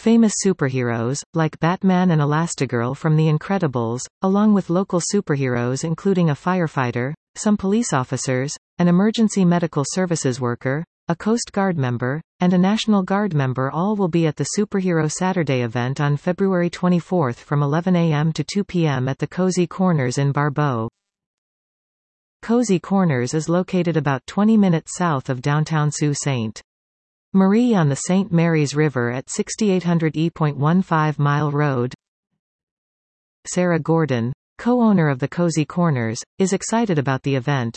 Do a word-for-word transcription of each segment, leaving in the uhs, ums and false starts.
Famous superheroes, like Batman and Elastigirl from The Incredibles, along with local superheroes including a firefighter, some police officers, an emergency medical services worker, a Coast Guard member, and a National Guard member all will be at the Superhero Saturday event on February twenty-fourth from eleven a m to two p m at the Cozy Corners in Barbeau. Cozy Corners is located about twenty minutes south of downtown Sault Ste. Marie on the Saint Mary's River at sixty-eight hundred E fifteen Mile Road. Sarah Gordon, co-owner of the Cozy Corners, is excited about the event.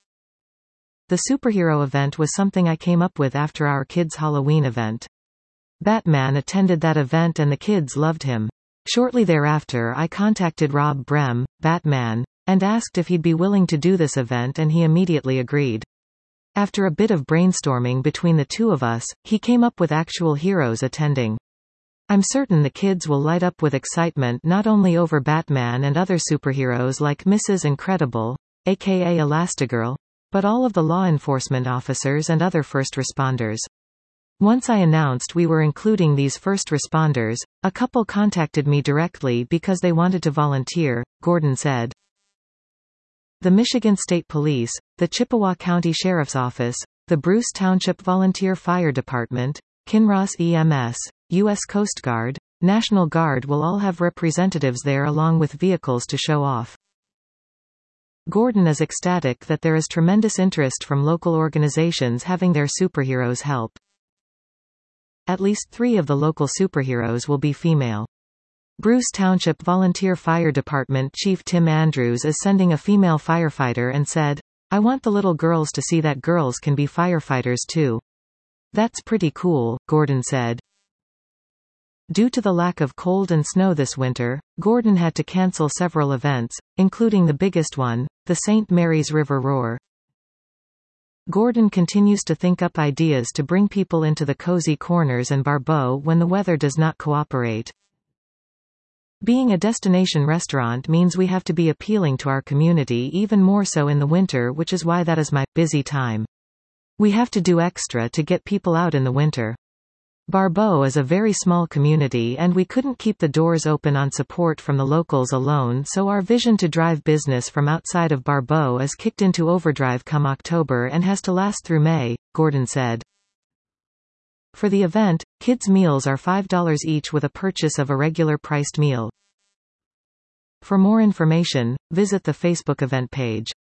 The superhero event was something I came up with after our kids' Halloween event. Batman attended that event and the kids loved him. Shortly thereafter I contacted Rob Brem, Batman, and asked if he'd be willing to do this event, and he immediately agreed. After a bit of brainstorming between the two of us, he came up with actual heroes attending. I'm certain the kids will light up with excitement not only over Batman and other superheroes like Missus Incredible, aka Elastigirl, but all of the law enforcement officers and other first responders. Once I announced we were including these first responders, a couple contacted me directly because they wanted to volunteer, Gordon said. The Michigan State Police, the Chippewa County Sheriff's Office, the Bruce Township Volunteer Fire Department, Kinross E M S, U S Coast Guard, National Guard will all have representatives there along with vehicles to show off. Gordon is ecstatic that there is tremendous interest from local organizations having their superheroes help. At least three of the local superheroes will be female. Bruce Township Volunteer Fire Department Chief Tim Andrews is sending a female firefighter and said, "I want the little girls to see that girls can be firefighters too." That's pretty cool, Gordon said. Due to the lack of cold and snow this winter, Gordon had to cancel several events, including the biggest one, the Saint Mary's River Roar. Gordon continues to think up ideas to bring people into the Cozy Corners and Barbeau when the weather does not cooperate. Being a destination restaurant means we have to be appealing to our community even more so in the winter, which is why that is my busy time. We have to do extra to get people out in the winter. Barbeau is a very small community and we couldn't keep the doors open on support from the locals alone, so our vision to drive business from outside of Barbeau is kicked into overdrive come October and has to last through May, Gordon said. For the event, kids' meals are five dollars each with a purchase of a regular priced meal. For more information, visit the Facebook event page.